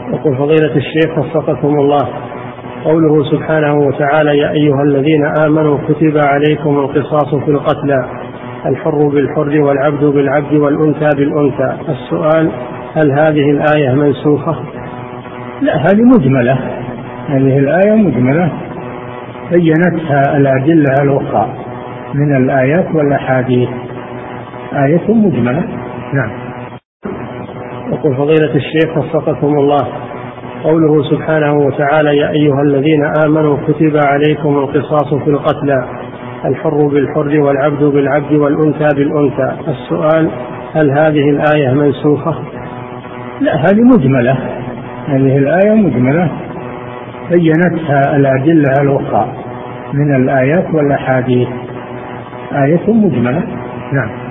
يقول فضيلة الشيخ وفقكم الله، قوله سبحانه وتعالى: يا أيها الذين آمنوا كتب عليكم القصاص في القتلى، الحر بالحر والعبد بالعبد والأنثى بالأنثى. السؤال: هل هذه الآية منسوخة؟ لا، هذه مجملة، هذه الآية مجملة بينتها الأدلة الأخرى من الآيات والأحاديث، آية مجملة. نعم. يقول فضيلة الشيخ وفقكم الله، قوله سبحانه وتعالى: يا أيها الذين آمنوا كتب عليكم القصاص في القتلى، الحر بالحر والعبد بالعبد والأنثى بالأنثى. السؤال: هل هذه الآية منسوخة؟ لا، هذه مجملة، هذه الآية مجملة بينتها الأدلة الأخرى من الآيات والأحاديث، آية مجملة. نعم.